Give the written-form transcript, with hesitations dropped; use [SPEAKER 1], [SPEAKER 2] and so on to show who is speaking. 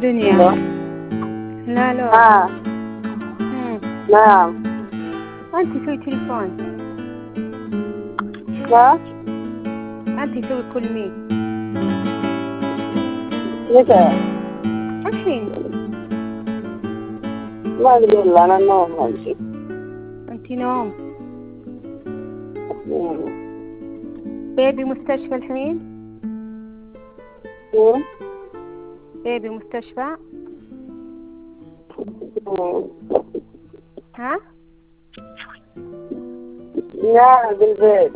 [SPEAKER 1] دنيا.
[SPEAKER 2] ألو.
[SPEAKER 1] لا لا.
[SPEAKER 2] نعم.
[SPEAKER 1] أنت سوي تليفون.
[SPEAKER 2] لا.
[SPEAKER 1] أنت سوي كل مين.
[SPEAKER 2] متى؟
[SPEAKER 1] الحين.
[SPEAKER 2] ما أدري والله أنا نوم همشي.
[SPEAKER 1] أنت نوم. بيبي مستشفى الحين. بيبي مستشفى. ها؟
[SPEAKER 2] لا بالبيت.